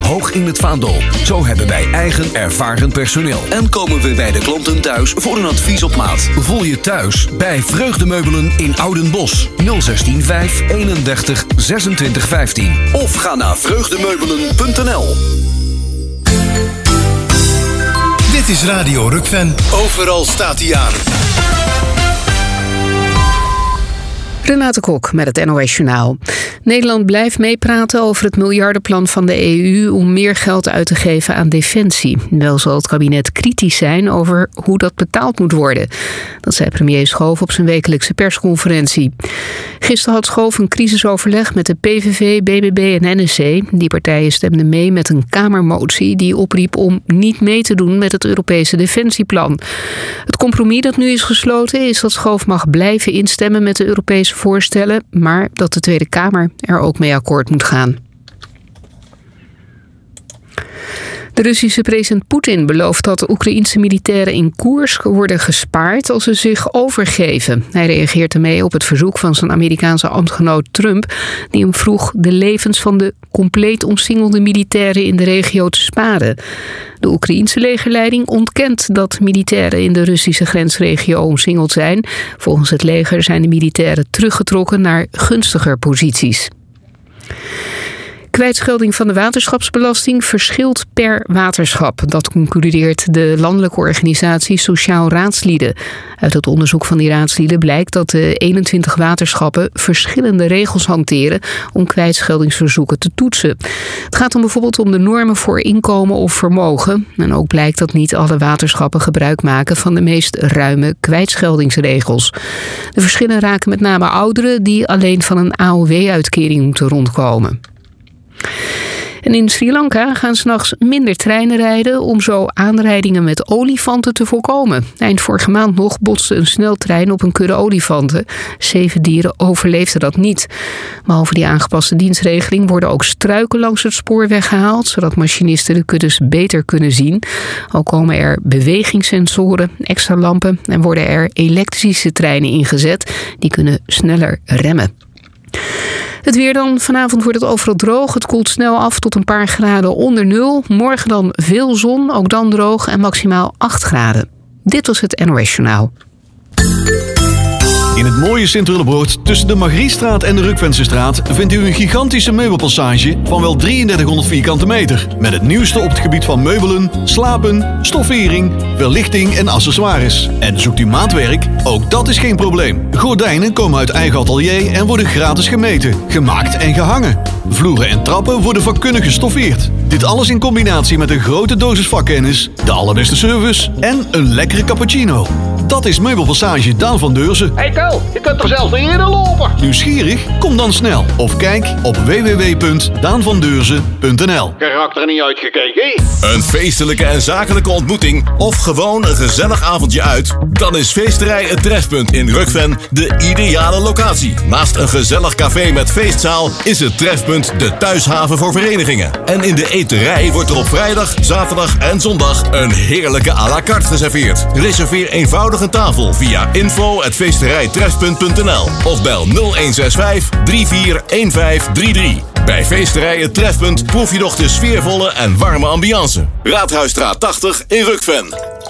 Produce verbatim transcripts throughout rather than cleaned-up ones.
hoog in het vaandel. Zo hebben wij eigen ervaren personeel. En komen we bij de klanten thuis voor een advies op maat. Voel je thuis bij Vreugdemeubelen in Oudenbosch. nul zestien vijf eenendertig zesentwintig vijftien. Of ga naar vreugdemeubelen punt n l. Dit is Radio Rukven. Overal staat hij aan. Renate Kok met het N O S Journaal. Nederland blijft meepraten over het miljardenplan van de E U om meer geld uit te geven aan defensie. Wel zal het kabinet kritisch zijn over hoe dat betaald moet worden. Dat zei premier Schoof op zijn wekelijkse persconferentie. Gisteren had Schoof een crisisoverleg met de P V V, B B B en N S C. Die partijen stemden mee met een Kamermotie die opriep om niet mee te doen met het Europese defensieplan. Het compromis dat nu is gesloten is dat Schoof mag blijven instemmen met de Europese voorstellen, maar dat de Tweede Kamer er ook mee akkoord moet gaan. De Russische president Poetin belooft dat de Oekraïense militairen in Koersk worden gespaard als ze zich overgeven. Hij reageert ermee op het verzoek van zijn Amerikaanse ambtgenoot Trump, die hem vroeg de levens van de compleet omsingelde militairen in de regio te sparen. De Oekraïense legerleiding ontkent dat militairen in de Russische grensregio omsingeld zijn. Volgens het leger zijn de militairen teruggetrokken naar gunstiger posities. Kwijtschelding van de waterschapsbelasting verschilt per waterschap. Dat concludeert de landelijke organisatie Sociaal Raadslieden. Uit het onderzoek van die raadslieden blijkt dat de eenentwintig waterschappen verschillende regels hanteren om kwijtscheldingsverzoeken te toetsen. Het gaat dan bijvoorbeeld om de normen voor inkomen of vermogen. En ook blijkt dat niet alle waterschappen gebruik maken van de meest ruime kwijtscheldingsregels. De verschillen raken met name ouderen die alleen van een A O W-uitkering moeten rondkomen. En in Sri Lanka gaan 's nachts minder treinen rijden om zo aanrijdingen met olifanten te voorkomen. Eind vorige maand nog botste een sneltrein op een kudde olifanten. Zeven dieren overleefden dat niet. Behalve die aangepaste dienstregeling worden ook struiken langs het spoor weggehaald, zodat machinisten de kuddes beter kunnen zien. Ook komen er bewegingssensoren, extra lampen en worden er elektrische treinen ingezet. Die kunnen sneller remmen. Het weer dan. Vanavond wordt het overal droog. Het koelt snel af tot een paar graden onder nul. Morgen dan veel zon, ook dan droog en maximaal acht graden. Dit was het N O S Journaal. In het mooie Sint-Willebroord tussen de Margriestraat en de Rukvensestraat vindt u een gigantische meubelpassage van wel drieëndertighonderd vierkante meter. Met het nieuwste op het gebied van meubelen, slapen, stoffering, verlichting en accessoires. En zoekt u maatwerk? Ook dat is geen probleem. Gordijnen komen uit eigen atelier en worden gratis gemeten, gemaakt en gehangen. Vloeren en trappen worden vakkundig gestoffeerd. Dit alles in combinatie met een grote dosis vakkennis, de allerbeste service en een lekkere cappuccino. Dat is Meubelpassage Daan van Deurzen. Hey Ko, je kunt er zelfs niet in lopen. Nieuwsgierig? Kom dan snel. Of kijk op w w w punt daan van deurzen punt n l. Karakter niet uitgekeken. Een feestelijke en zakelijke ontmoeting of gewoon een gezellig avondje uit? Dan is Feesterij Het Trefpunt in Rukven de ideale locatie. Naast een gezellig café met feestzaal is het Trefpunt de thuishaven voor verenigingen. En in de eterij wordt er op vrijdag, zaterdag en zondag een heerlijke à la carte geserveerd. Reserveer eenvoudig een tafel via info at feesterijtrefpunt punt n l of bel nul een zes vijf drie vier een vijf drie drie. Bij Feesterij Het Trefpunt proef je nog de sfeervolle en warme ambiance. Raadhuisstraat tachtig in Rukven.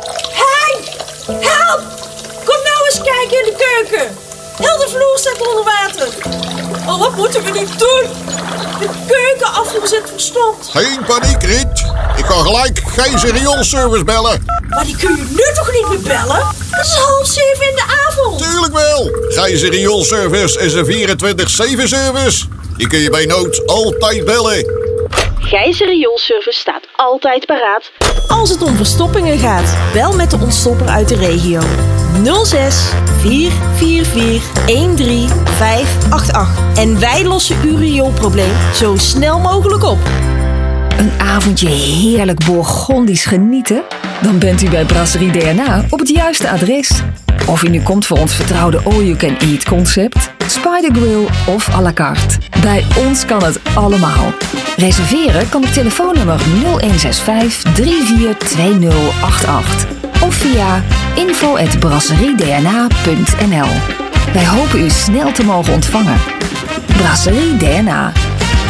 Hey! Help! Kom nou eens kijken in de keuken. Heel de vloer staat onder water. Oh, wat moeten we nu doen? De keuken afgezet verstompt. Geen paniek, Riet. Ik kan gelijk Gijzer rioolservice bellen. Maar die kun je nu toch niet meer bellen? Het is half zeven in de avond. Tuurlijk wel. Gijzer rioolservice is een vierentwintig zeven service. Die kun je bij nood altijd bellen. Gijzer rioolservice staat altijd paraat als het om verstoppingen gaat. Bel met de ontstopper uit de regio. nul zes vier vier vier een drie vijf acht acht. En wij lossen uw rioolprobleem zo snel mogelijk op. Een avondje heerlijk Bourgondisch genieten? Dan bent u bij Brasserie D N A op het juiste adres. Of u nu komt voor ons vertrouwde all-you-can-eat concept, Spider Grill of à la carte. Bij ons kan het allemaal. Reserveren kan op telefoonnummer nul een zes vijf drie vier twee nul acht acht of via info at brasserie d n a punt n l. Wij hopen u snel te mogen ontvangen. Brasserie D N A.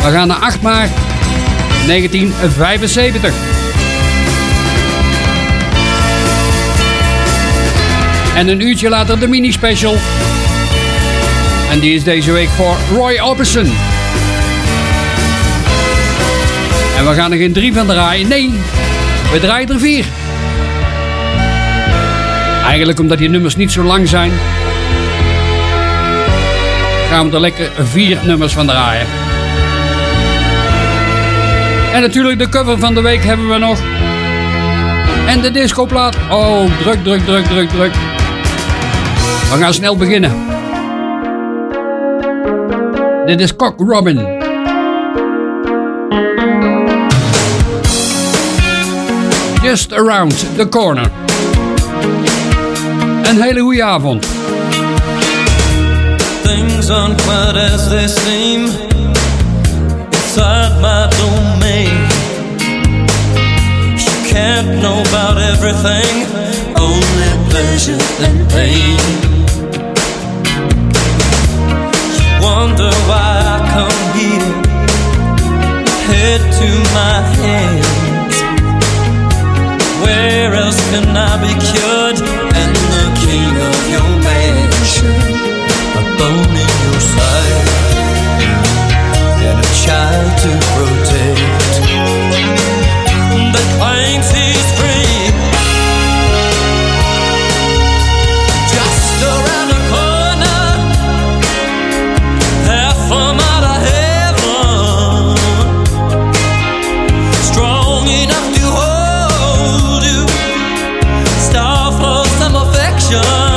We gaan naar acht maart negentien vijfenzeventig. En een uurtje later de mini-special. En die is deze week voor Roy Orbison. En we gaan er geen drie van draaien. Nee, we draaien er vier. Eigenlijk omdat die nummers niet zo lang zijn, gaan we er lekker vier nummers van draaien. En natuurlijk de cover van de week hebben we nog. En de discoplaat. Oh, druk, druk, druk, druk, druk. We gaan snel beginnen. Dit is Cock Robin. Just around the corner. Een hele goede avond. Things aren't quite as they seem inside my domain. You can't know about everything, only pleasure and pain. You wonder why I come here, head to my hands. Where else can I be cured and the king of your mansion? A bone in your side and a child to protect that claims he's free. Just around the corner, half a mile of heaven, strong enough to hold you, star for some affection.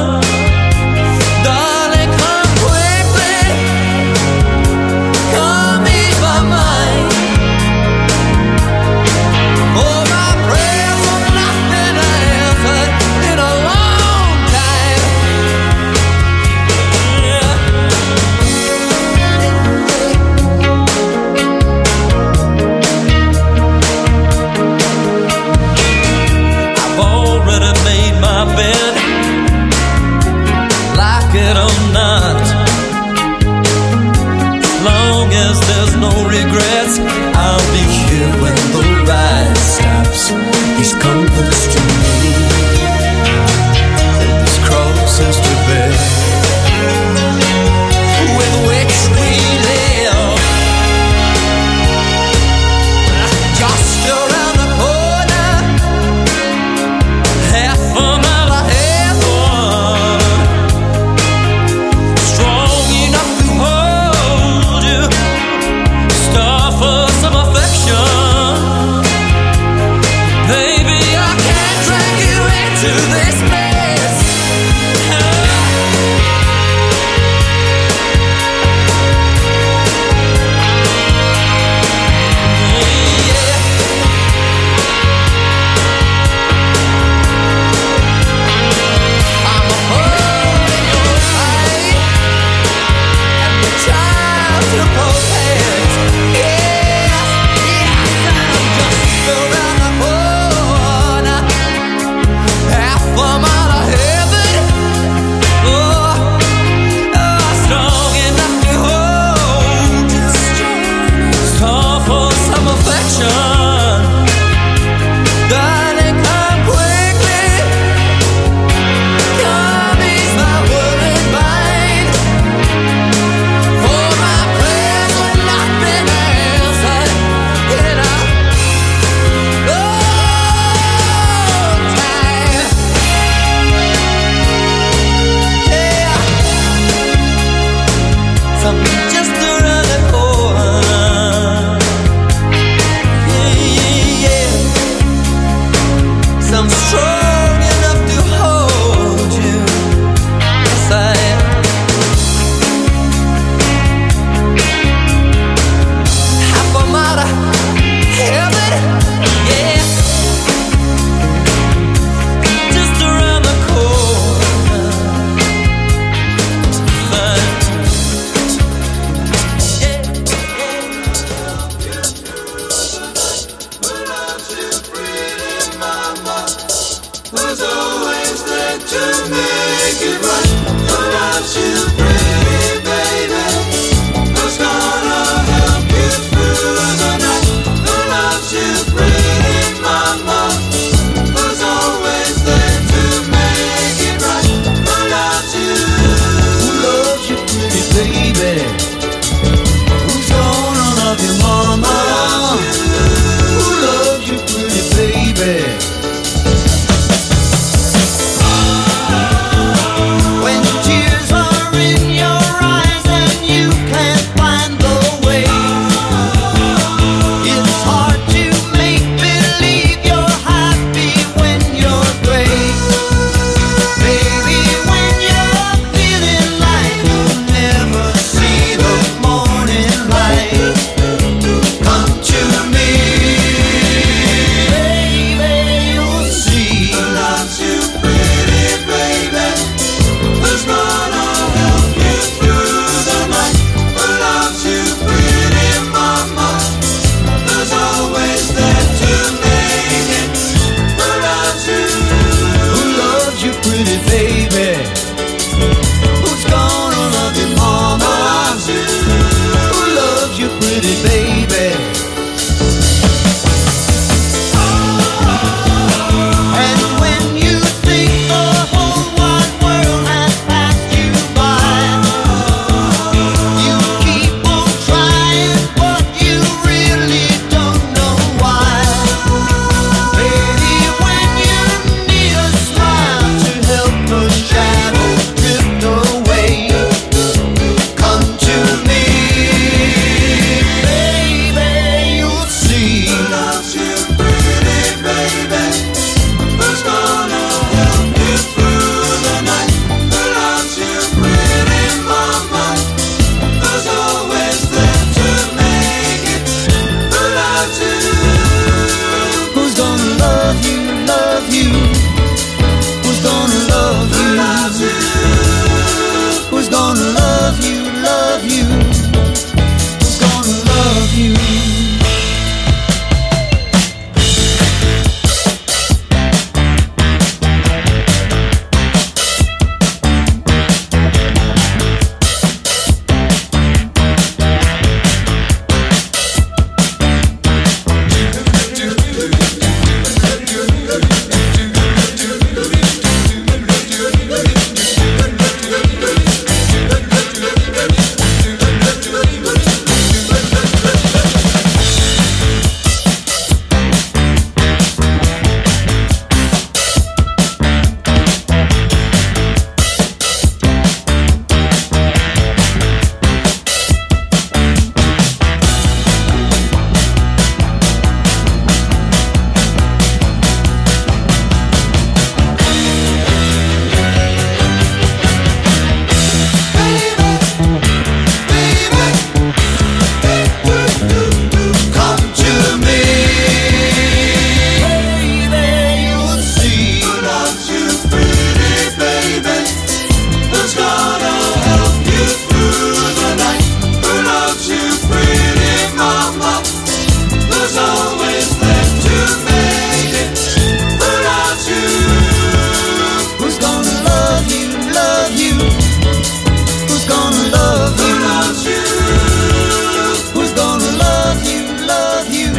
Regrets, I'll be here when the ride stops. These comforts to me, and these crosses to bear, with which we live. Just around the corner, half a mile of heaven, strong enough to hold you, star for some affection. Baby, I can't drag you into this place. Yeah. I'm a hole in your eye and the child to protect. Who's gonna help you?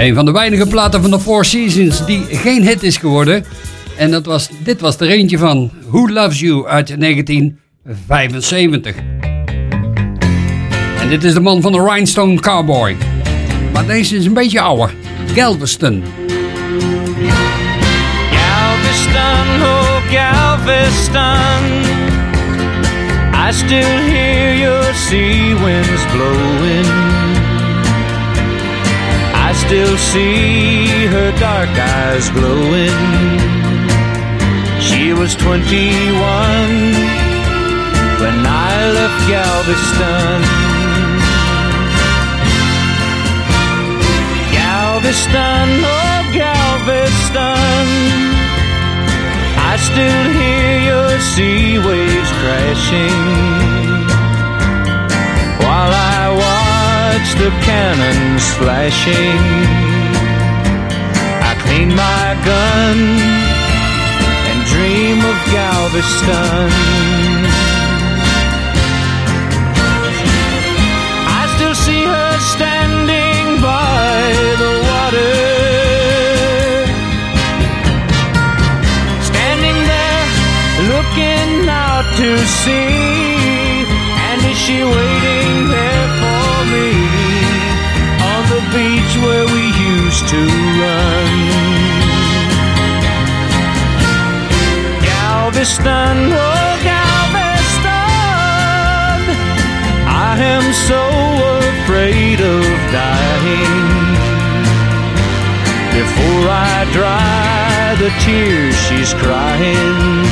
Een van de weinige platen van de Four Seasons die geen hit is geworden. En dat was, dit was er eentje van Who Loves You uit negentien vijfenzeventig. En dit is de man van de Rhinestone Cowboy. Maar deze is een beetje ouder. Galveston. Galveston, oh Galveston, I still hear your sea winds blowing. I still see her dark eyes glowing. She was twenty-one when I left Galveston. Galveston, oh Galveston, I still hear your sea waves crashing while I watch the cannons flashing. I clean my gun and dream of Galveston. I still see her standing by the water, standing there looking out to sea. And is she waiting there for me on the beach where we used to run? Galveston, oh Galveston, I am so afraid of dying before I dry the tears she's crying,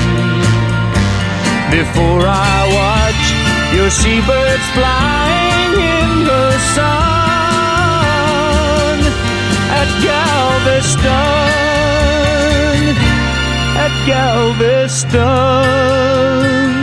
before I watch your seabirds flying in the sun at Galveston, at Galveston.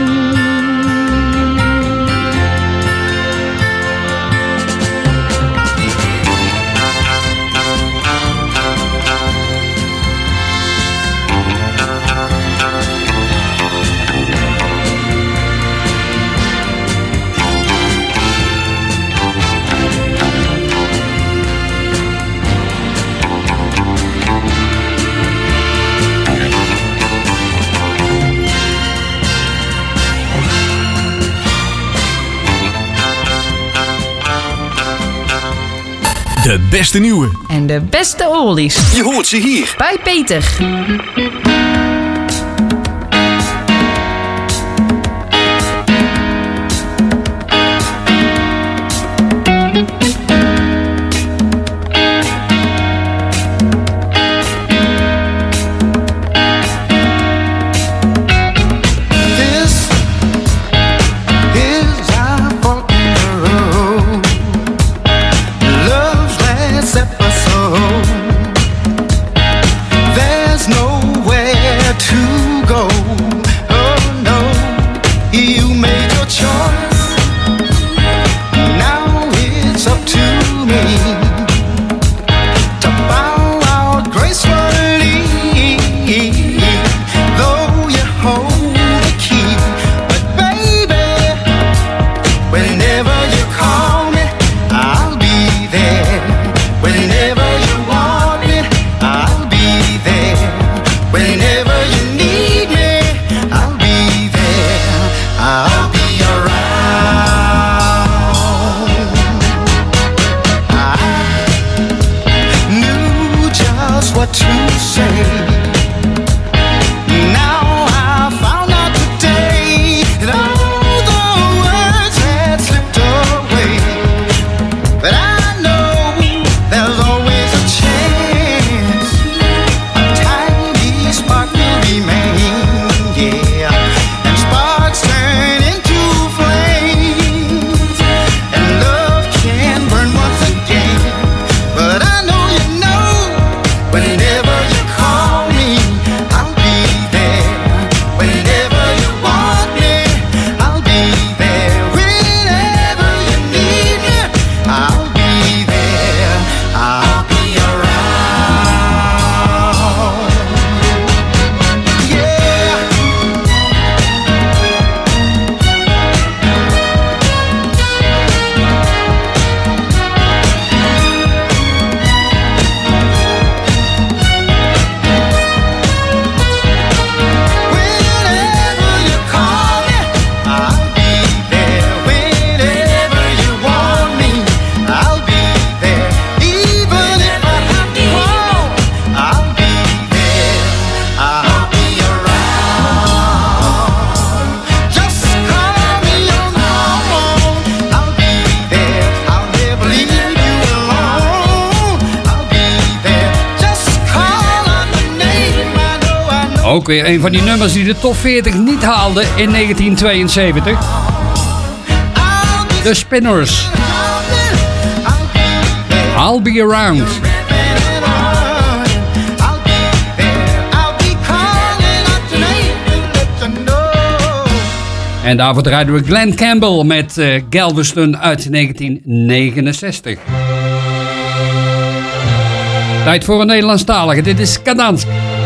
De beste nieuwe. En de beste oldies. Je hoort ze hier. Bij Peter. Whenever you call me Ook weer een van die nummers die de top veertig niet haalde in negentien tweeënzeventig. The Spinners. I'll be around. En daarvoor draaiden we Glenn Campbell met uh, Galveston uit negentien negenenzestig. Tijd voor een Nederlandstalige. Dit is Kadansk.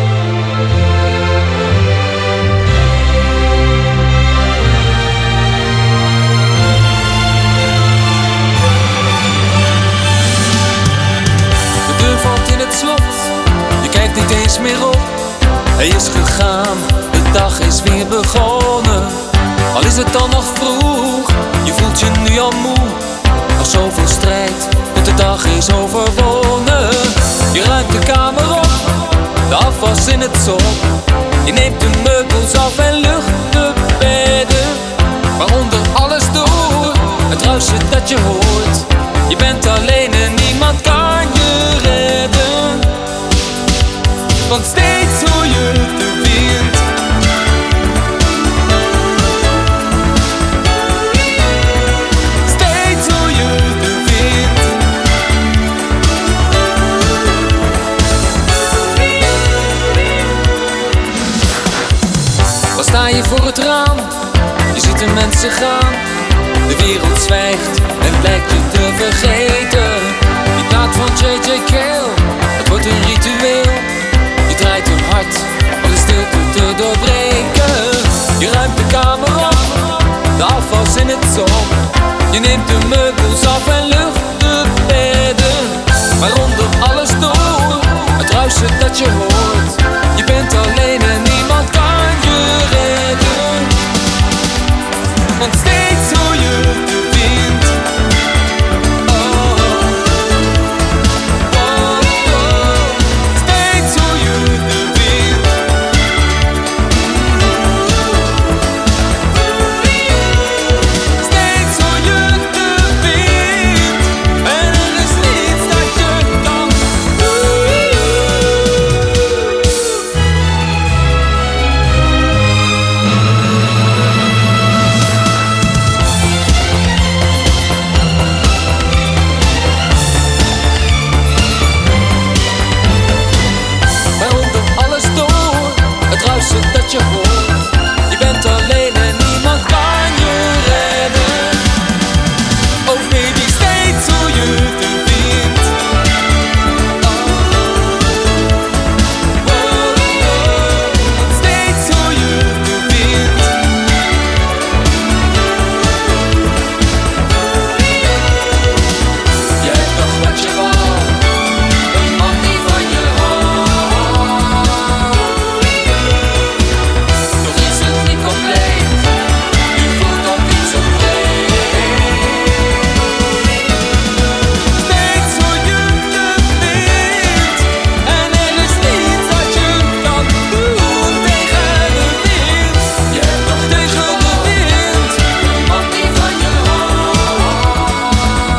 De deur valt in het slot, je kijkt niet eens meer op. Hij is gegaan, de dag is weer begonnen. Al is het dan nog vroeg, je voelt je nu al moe. Nog zoveel strijd, tot de dag is overwonnen. Je ruimt de kamer op, de afwas in het zon. Je neemt de meubels af en lucht de bedden. Waaronder alles door, het ruisen dat je hoort. Je bent alleen en niemand kan je redden. Want steeds hoor je de wind. Sta je voor het raam, je ziet de mensen gaan. De wereld zwijgt en blijkt je te vergeten. Die plaat van J J Cale, het wordt een ritueel. Je draait hem hard om de stilte te doorbreken. Je ruimt de kamer op, de afwas in het zon. Je neemt de meubels af en lucht de bedden. Waaronder alles door, het ruisen dat je hoort. Je bent alleen en niemand kan je redden. Want steeds hoor je de wind. Oh, oh, oh. Steeds hoor je de wind. Steeds hoor je de wind. En er is niets dat je kan doen. Waaronder alles door, het ruisen dat je hoort. Je bent alleen en niemand kan je redden. Oh baby, steeds hoor je de wind. Oh, oh, oh. Want steeds hoor je de wind. Je hebt nog wat je wou, een man die van je houdt. Nog is het niet compleet, je voelt op iets op Steeds hoor je de wind. En er is niets dat je kan doen tegen de wind. Je hebt nog tegen de wind, een man die van je houdt.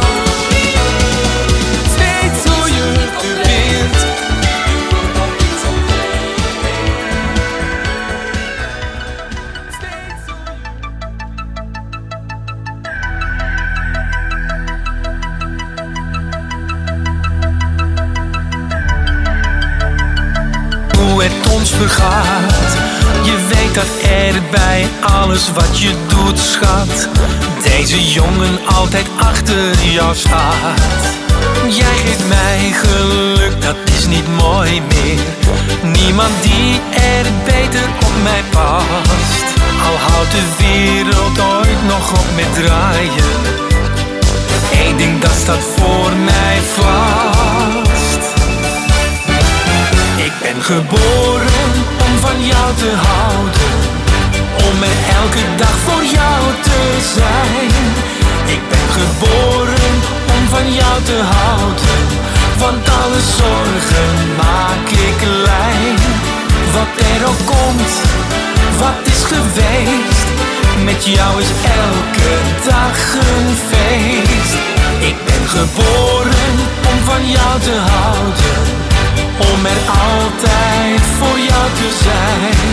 Steeds hoor je de wind. Je voelt op iets op Hoe het ons vergaat. Je weet dat er bij alles wat je doet, schat, deze jongen altijd achter jou staat. Jij geeft mij geluk, dat is niet mooi meer. Niemand die er beter op mij past. Al houdt de wereld ooit nog op met draaien, Eén ding dat staat voor mij vast. Ik ben geboren om van jou te houden, om er elke dag voor jou te zijn. Ik ben geboren om van jou te houden, want alle zorgen maak ik klein. Wat er ook komt, wat is geweest, met jou is elke dag een feest. Ik ben geboren om van jou te houden, om er altijd voor jou te zijn.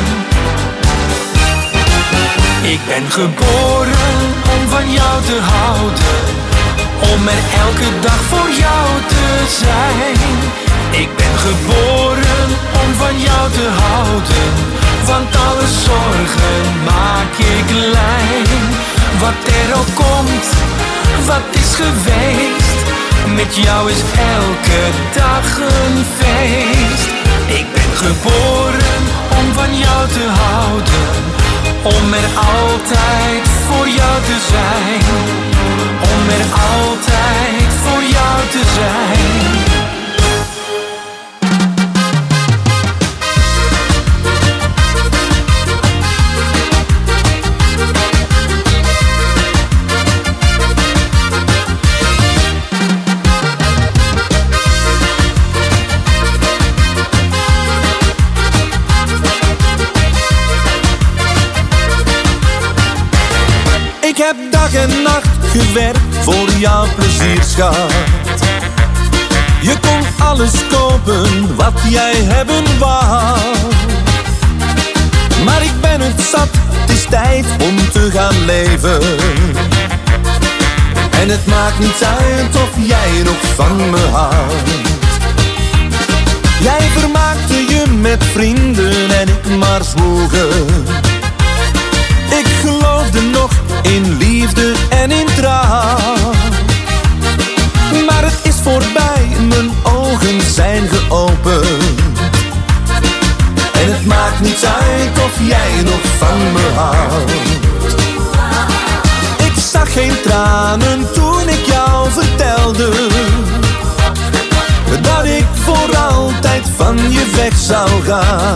Ik ben geboren om van jou te houden, om er elke dag voor jou te zijn. Ik ben geboren om van jou te houden, want alle zorgen maak ik klein. Wat er ook komt, wat is geweest, met jou is elke dag een feest. Ik ben geboren om van jou te houden, om er altijd voor jou te zijn. Om er altijd voor jou te zijn. Ik heb dag en nacht gewerkt voor jouw plezier, schat. Je kon alles kopen wat jij hebben wou. Maar ik ben het zat, het is tijd om te gaan leven. En het maakt niet uit of jij nog van me houdt. Jij vermaakte je met vrienden en ik maar zwoegen. Ik geloofde nog in liefde en in trouw. Maar het is voorbij, mijn ogen zijn geopend. En het maakt niet uit of jij nog van me houdt. Ik zag geen tranen toen ik jou vertelde dat ik voor altijd van je weg zou gaan.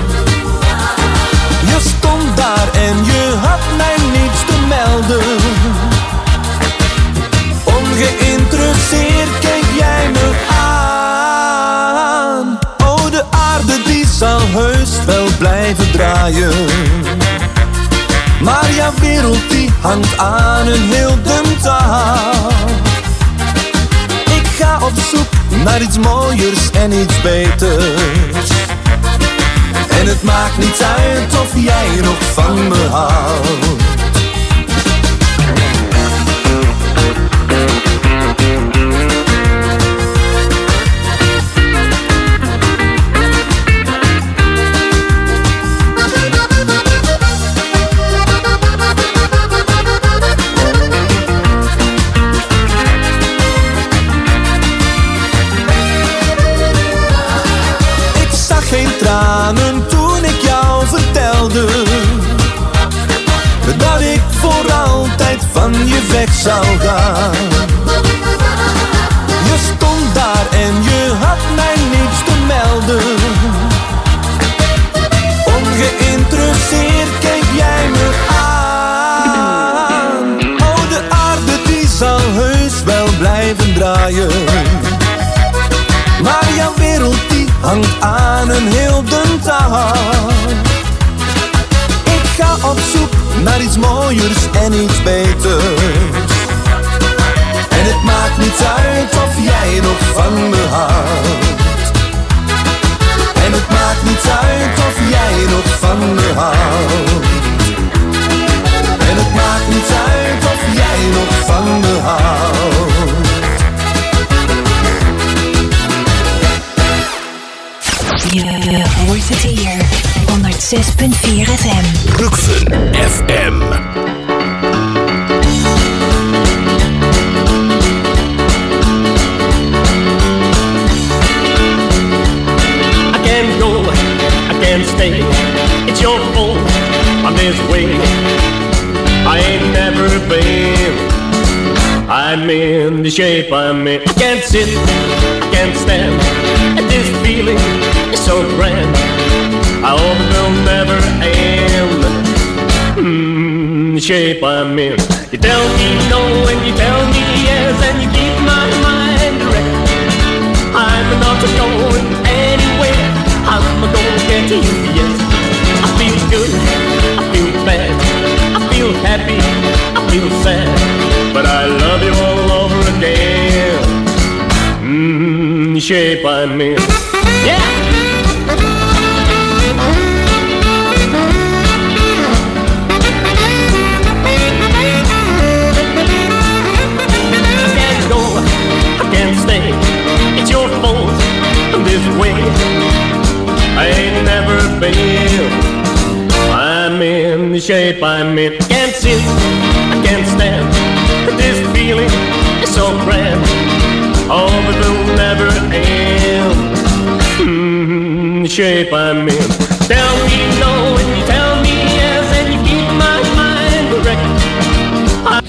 Je stond daar en je had mij niets te melden. Ongeïnteresseerd keek jij me aan. Oh, de aarde die zal heus wel blijven draaien, maar jouw wereld die hangt aan een heel dun touw. Ik ga op zoek naar iets mooiers en iets beters. En het maakt niet uit of jij nog van me houdt. Ik zag geen tranen toen ik jou vertelde dat ik voor altijd van je weg zou gaan. Je stond daar en je had mij niets te melden. Ongeïnteresseerd keek jij me aan. Oh, de aarde die zal heus wel blijven draaien, maar jouw wereld die hangt aan een heel dun touw. Ik ga op zoek naar iets mooiers en iets beters. En het maakt niet uit of jij nog van me houdt. En het maakt niet uit of jij nog van me houdt. En het maakt niet uit of jij nog van me houdt. Je hoort het hier. honderdzes punt vier F M. Rukven F M. I can't go, I can't stay. It's your fault, I'm this way. I ain't never been. I'm in the shape I'm in. I can't sit, I can't stand. And this feeling is so grand. I hope it will never end. Mm, the shape I'm in. You tell me no and you tell me yes, and you keep my mind direct. I'm not going anywhere. I'm gonna get to you, yes. I feel good, I feel bad, I feel happy, I feel sad, but I love you all over again. Mmm, the shape I'm in. Yeah! this way. I ain't never been. I'm in the shape I'm in. Can't sit, I can't stand. This feeling is so grand. All but will never end. Mm, the shape I'm in. Tell me no and you tell me yes, and you keep my mind correct. I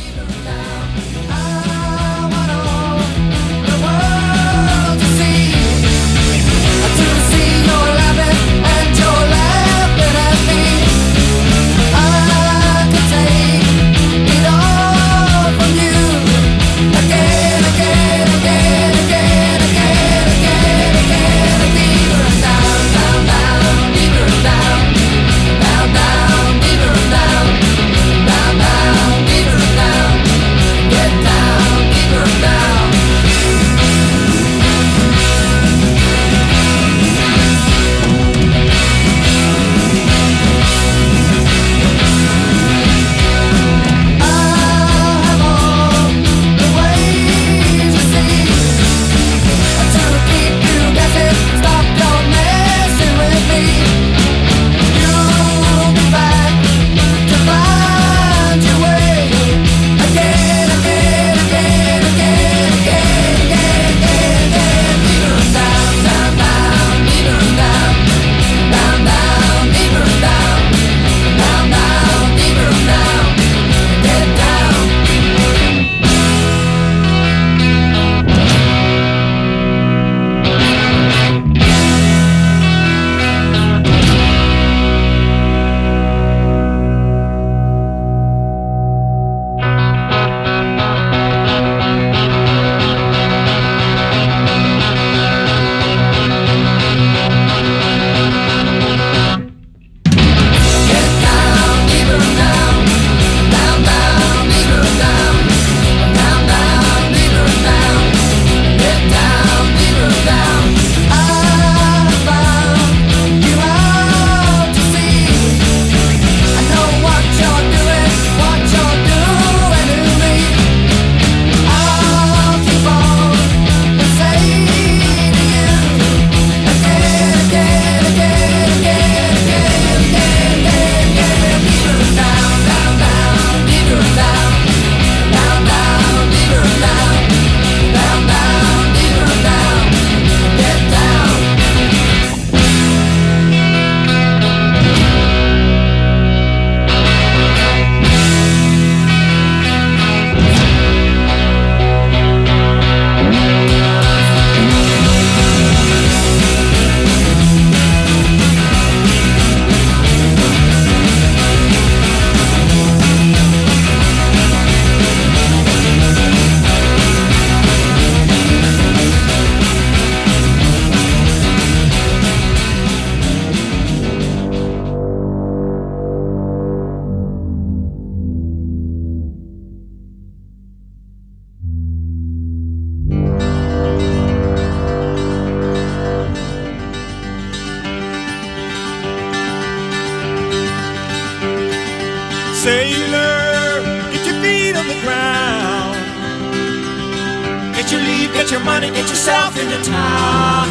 Sailor, get your feet on the ground. Get your leave, get your money, get yourself into town.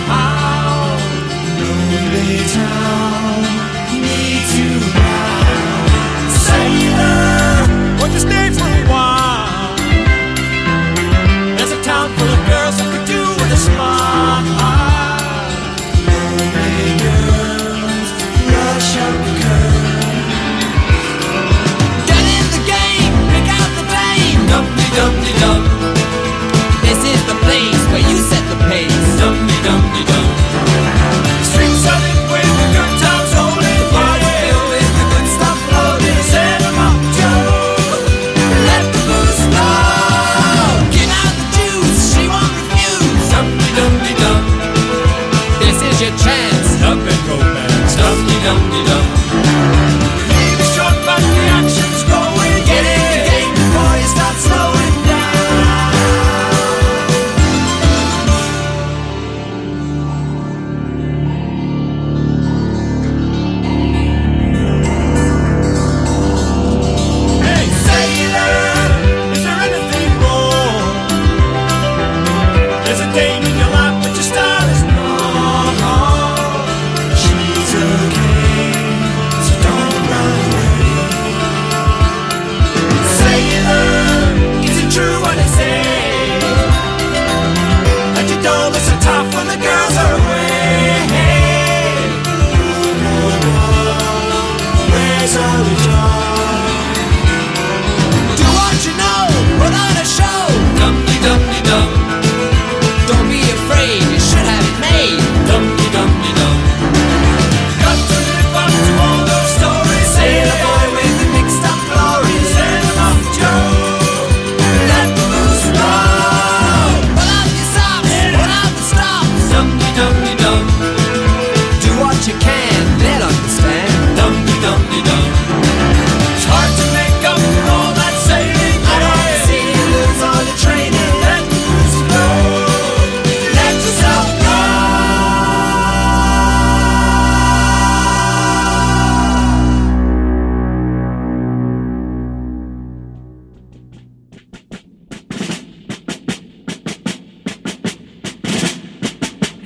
Lonely town, needs you now. Sailor, won't you stay for a while? There's a town full of girls that could do with a smile. Lonely girls, rush up the curve. Dum-de-dum-de-dum. This is the place where you set the pace. Dum-de-dum-de-dum. Streets are lit with the good times rolling. Party filled with the good stuff floating. Set 'em up, Joe. Let the booze flow. Give out the juice, she won't refuse. Dum-de-dum-de-dum. This is your chance. Up and romance. Dum-de-dum-de-dum. Leave it short, but the action's going. Get in the game before you start slowing. Dame in your life, but your style is not.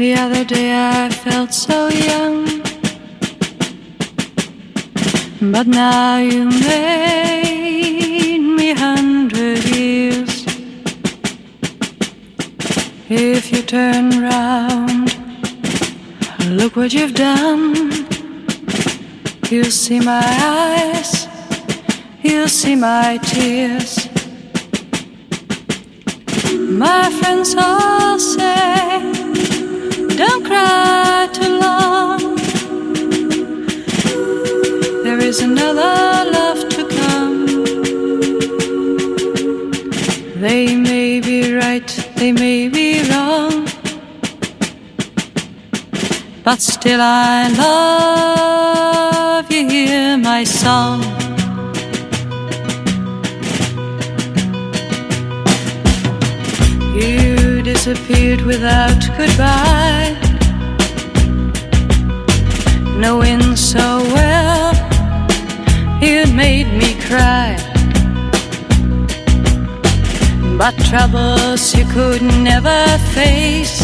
The other day I felt so young, but now you made me a hundred years. If you turn round, look what you've done. You'll see my eyes, you'll see my tears. My friends all say, don't cry too long. There is another love to come. They may be right, they may be wrong, but still I love you, hear my song. You disappeared without goodbye, knowing so well you'd made me cry. But troubles you could never face,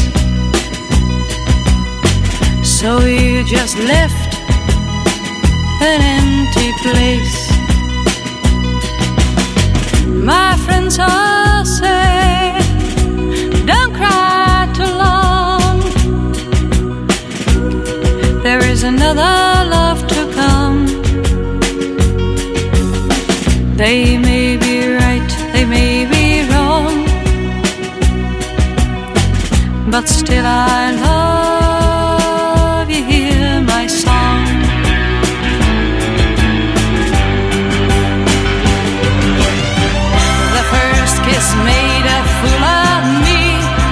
so you just left an empty place. My friends all say, don't cry too long. There is another love to come. They may be right, they may be wrong, but still I love you, hear my song. The first kiss made a fool of me.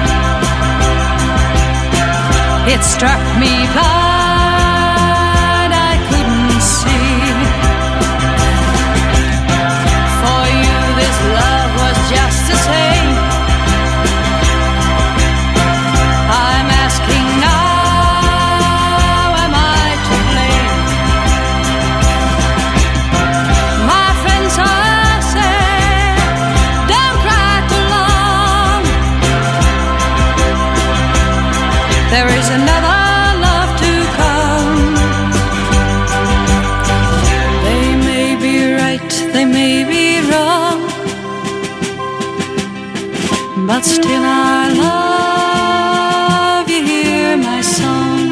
It struck me blind, I couldn't see. For you this love was just the same. I'm asking now, am I to blame? My friends all say, don't cry too long. There is another love to come. They may be right, they may be wrong, but still I love you, hear my song.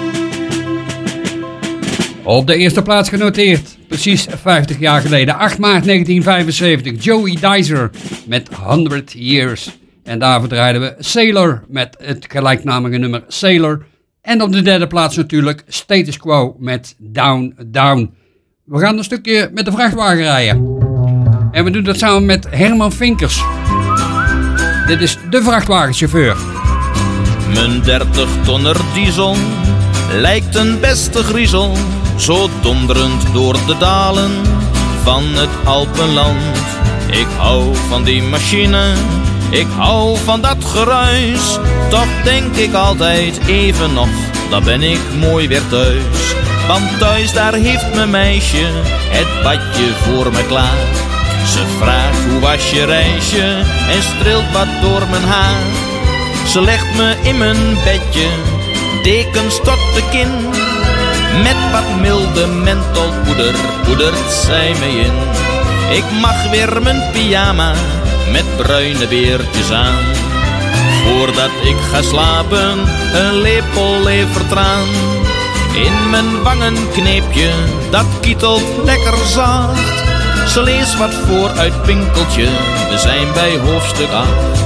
Op de eerste plaats genoteerd, precies vijftig jaar geleden, acht maart negentien vijfenzeventig, Joey Dicer met honderd Years. En daarvoor draaiden we Sailor met het gelijknamige nummer Sailor. En op de derde plaats natuurlijk Status Quo met Down Down. We gaan een stukje met de vrachtwagen rijden. En we doen dat samen met Herman Vinkers. Dit is de vrachtwagenchauffeur. Mijn dertig tonner diesel lijkt een beste griezel, zo donderend door de dalen van het Alpenland. Ik hou van die machine, ik hou van dat geruis, toch denk ik altijd even nog, dan ben ik mooi weer thuis. Want thuis daar heeft mijn meisje het badje voor me klaar. Ze vraagt hoe was je reisje en streelt wat door mijn haar. Ze legt me in mijn bedje, dekens tot de kin. Met wat milde mentholpoeder poedert zij me in. Ik mag weer mijn pyjama met bruine beertjes aan. Voordat ik ga slapen, een lepel levertraan. In mijn wangen kneepje, dat kietelt lekker zacht. Ze leest wat voor uit Pinkeltje, we zijn bij hoofdstuk acht.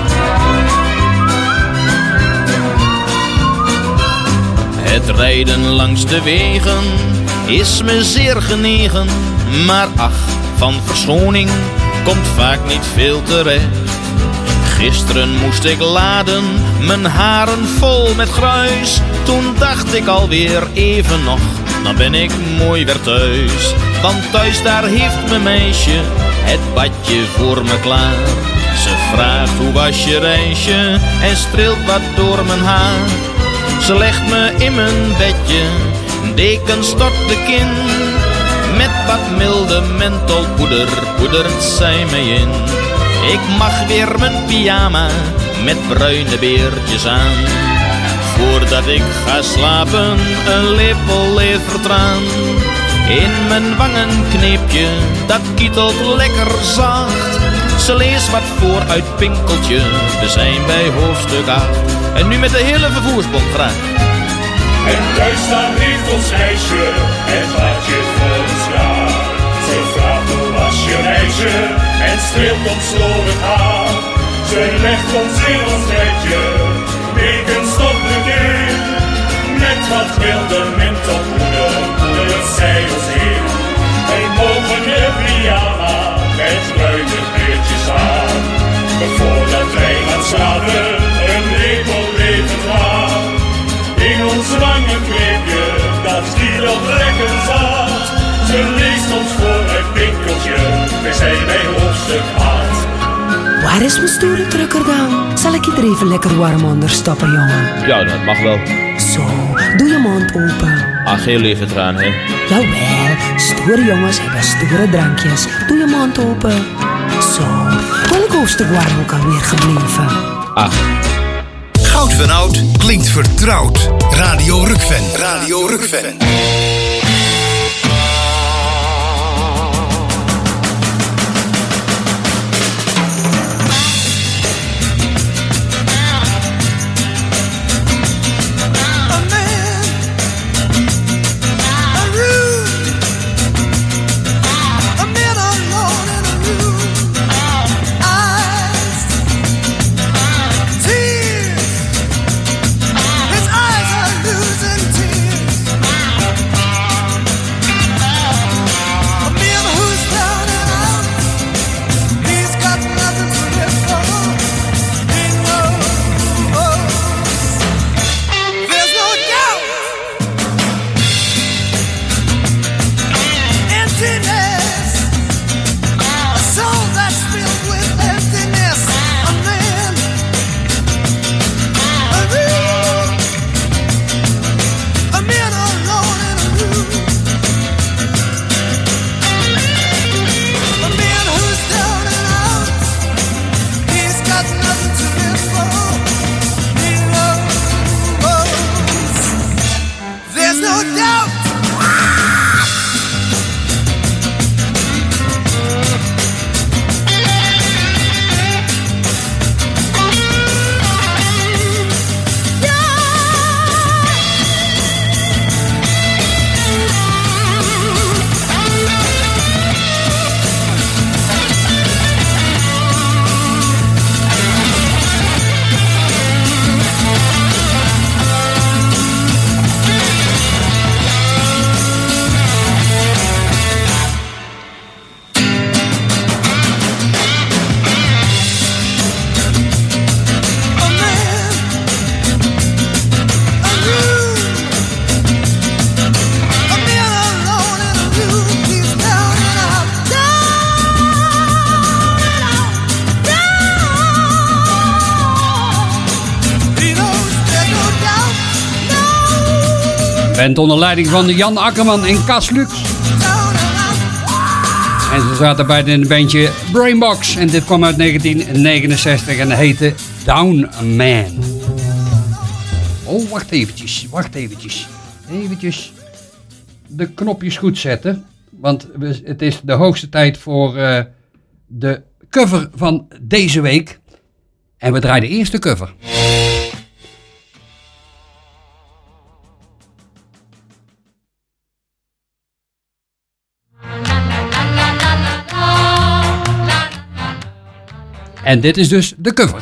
Het rijden langs de wegen is me zeer genegen, maar ach, van verschoning komt vaak niet veel terecht. Gisteren moest ik laden, mijn haren vol met gruis. Toen dacht ik alweer even nog, dan ben ik mooi weer thuis. Want thuis daar heeft mijn meisje het badje voor me klaar. Ze vraagt hoe was je reisje en streelt wat door mijn haar. Ze legt me in mijn bedje, dekens tot de kin. Met wat milde mentholpoeder poedert zij me in. Ik mag weer mijn pyjama met bruine beertjes aan. Voordat ik ga slapen, een lepel levertraan. In mijn wangen kneep je, dat kietelt lekker zacht. Ze leest wat voor uit Pinkeltje, we zijn bij hoofdstuk acht. En nu met de hele vervoersbond graag. En thuis staan heeft ons ijsje, het hartje voor ons klaar. Ze vraagt hoe was je reisje, en streelt ons door het haar. Ze legt ons in ons bedje, weken stoppen in. Met wat wilderment op moeder, moeder zij ons in. Wij mogen de pyjama met bruine kleertjes aan. Voordat wij gaan slapen, een lepel levertraan. In ons lange kleedje, dat kietelt lekker zat. Ze leest ons voor het Pinkeltje, we zijn bij hoofdstuk acht. Waar is mijn stoere trucker dan? Zal ik je er even lekker warm onder stoppen, jongen? Ja, dat mag wel. Zo, doe je mond open. Ach, geen levertraan, hè? Jawel, stoere jongens hebben stoere drankjes. Doe je mond open. Zo, welk hoofdstuk waren we ook alweer gebleven? Ach. Goud van Oud klinkt vertrouwd. Radio Rukven. Radio Rukven. Band onder leiding van Jan Akkerman en Cas Lux. En ze zaten beide in het bandje Brainbox. En dit kwam uit negentien negenenzestig en heette Down Man. Oh, wacht eventjes, wacht eventjes. Eventjes de knopjes goed zetten. Want het is de hoogste tijd voor uh, de cover van deze week. En we draaien eerst de cover. En dit is dus de cover.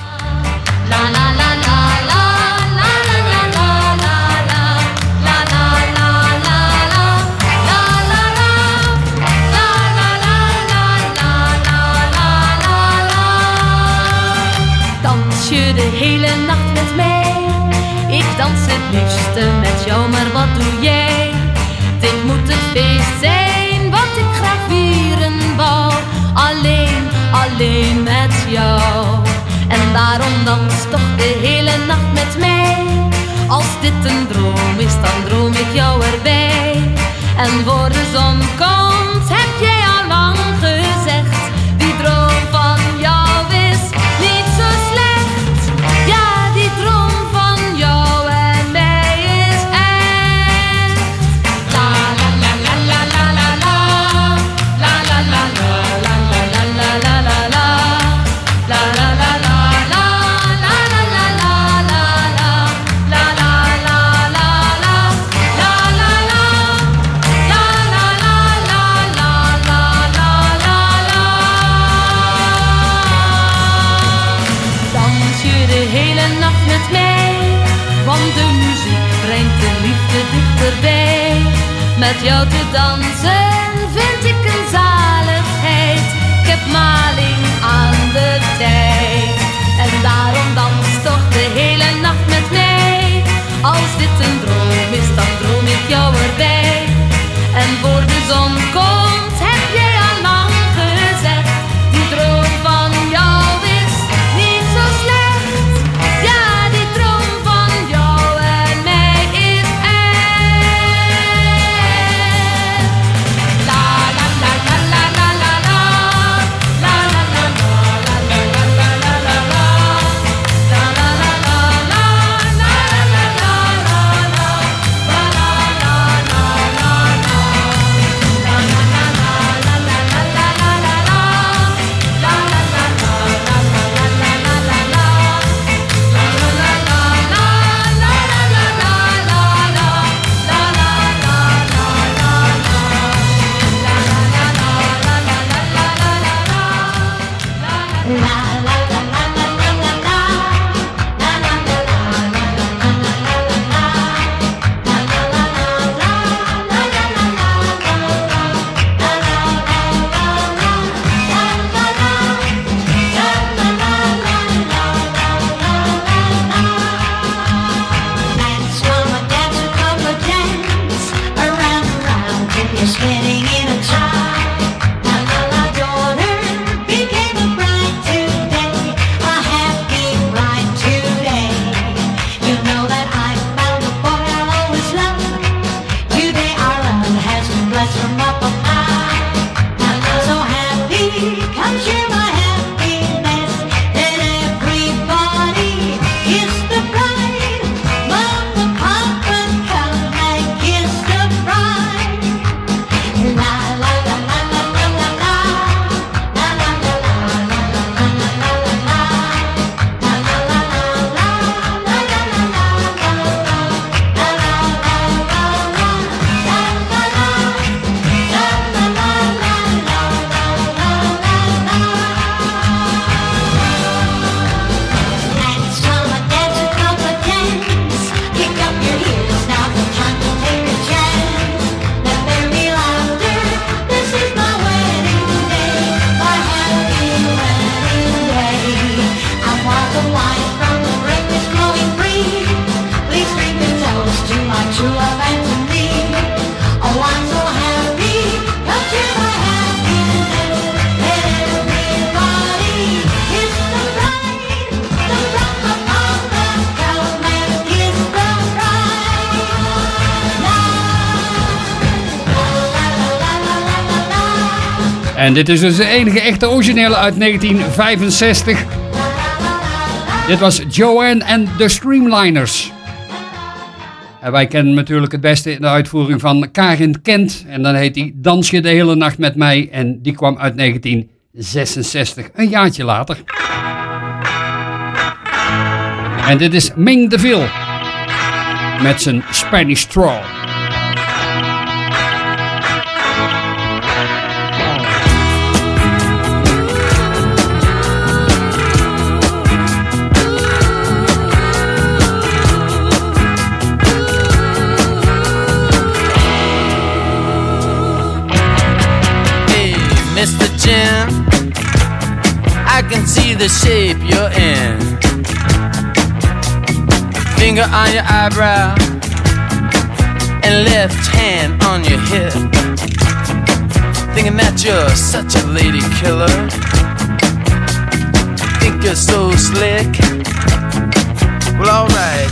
Dans je de hele nacht met mij? Ik dans het liefste met jou, maar wat doe jij? Dit moet het feest zijn wat ik graag vieren wou. Alleen, alleen met jou. En daarom dans toch de hele nacht met mij. Als dit een droom is, dan droom ik jou erbij. En voor de zon komt, heb jij al lang gezegd. Die droom van jou is niet zo slecht. Ja, die droom van jou en Met jou te dansen vind ik een zaligheid. Ik heb maling aan de tijd. En daarom dans toch de hele nacht met mij. Als dit een droom is, dan droom ik jou erbij. En voor de zon komt, heb jij al lang gezegd. Die droom van jou is niet zo slecht. Ja, die droom van jou en mij is echt. La la la la la la la la. La la la la la la la la la la la. La la la la la la la la la la. La la la la la la. Spinning in a time, la la la, daughter became a bride today, a happy bride today. You know that I found a boy I'll always love. Today our love has been blessed from up high. I'm so happy, come share my happiness. Let everybody kiss the bride. Mama, Papa, come and kiss the bride. La la la la la la la la. La la la la la la la la la la. La la la la la la la la la. La la la la la la Dance, mama, dance a couple dance. Kick up your heels now, time to take a chance. Let there be laughter. This is my wedding day, my happy wedding day. I want the wine from the grape is flowing free. Please drink a toast to my true love and to me. Oh, I'm so happy, come share my happiness. Let everybody kiss the bride. The bride, the mama, come and kiss the bride. La la la la la la la. En dit is dus de enige echte originele uit negentien vijfenzestig. Dit was Joanne en de Streamliners. En wij kennen natuurlijk het beste in de uitvoering van Karin Kent. En dan heet die Dans je de hele nacht met mij. En die kwam uit negentien zesenzestig, een jaartje later. En dit is Ming DeVille met zijn Spanish Stroll. Hey, Mister Jim, I can see the shape you're in. Finger on your eyebrow and left hand on your hip. Thinking that you're such a lady killer. Think you're so slick. Well, alright.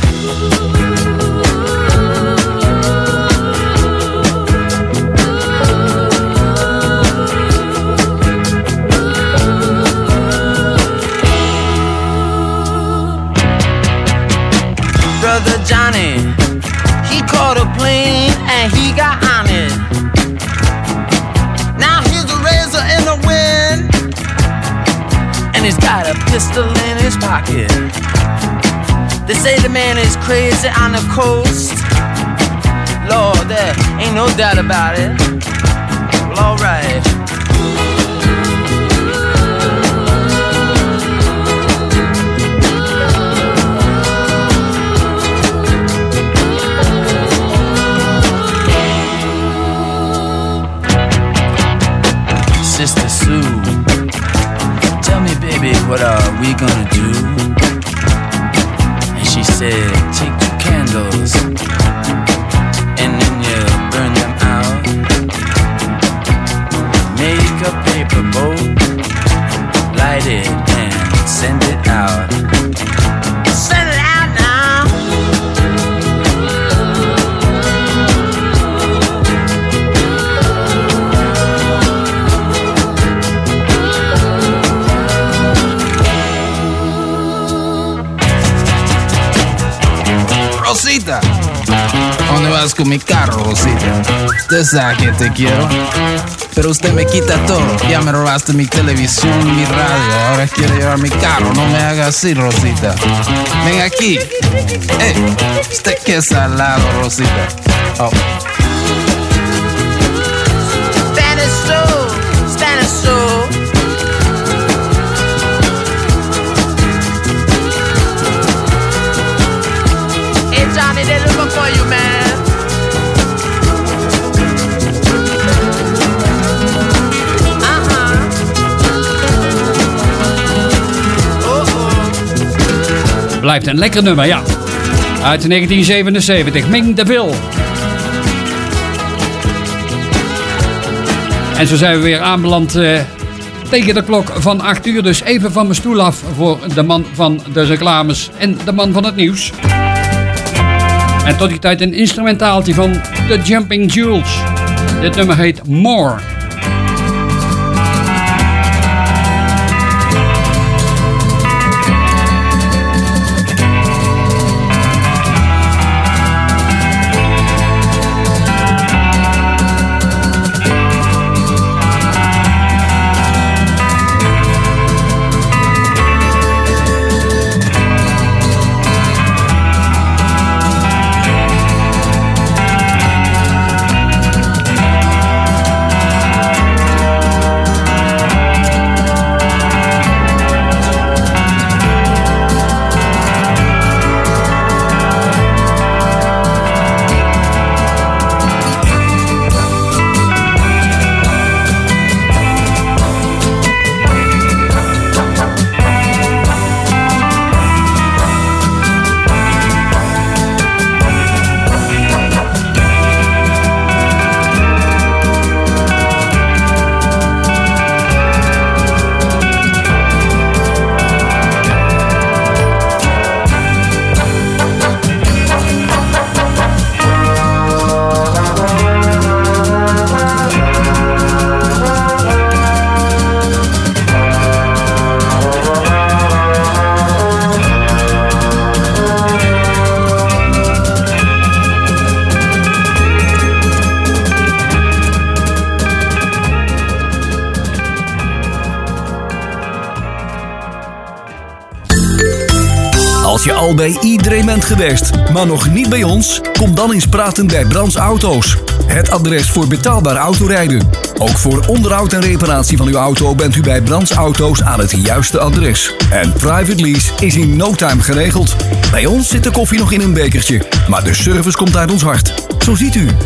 Brother Johnny, he caught a plane and he got on it. Now he's a razor in the wind, and he's got a pistol in his pocket. They say the man is crazy on the coast. Lord, there ain't no doubt about it. Well, alright. Rosita. ¿Dónde vas con mi carro, Rosita? Usted sabe que te quiero, pero usted me quita todo. Ya me robaste mi televisión, mi radio. Ahora quiere llevar mi carro. No me haga así, Rosita. Ven aquí. Eh, usted qué salado, Rosita. Oh. Spanish soul, Spanish soul. Hey Johnny, they're looking for you, man. Blijft een lekker nummer, ja. Uit negentien zevenenzeventig, Ming DeVille. En zo zijn we weer aanbeland uh, tegen de klok van acht uur. Dus even van mijn stoel af voor de man van de reclames en de man van het nieuws. En tot die tijd een instrumentaaltje van The Jumping Jewels. Dit nummer heet More. Als je al bij iedereen bent geweest, maar nog niet bij ons? Kom dan eens praten bij Brands Auto's. Het adres voor betaalbaar autorijden. Ook voor onderhoud en reparatie van uw auto bent u bij Brands Auto's aan het juiste adres. En private lease is in no time geregeld. Bij ons zit de koffie nog in een bekertje, maar de service komt uit ons hart. Zo ziet u,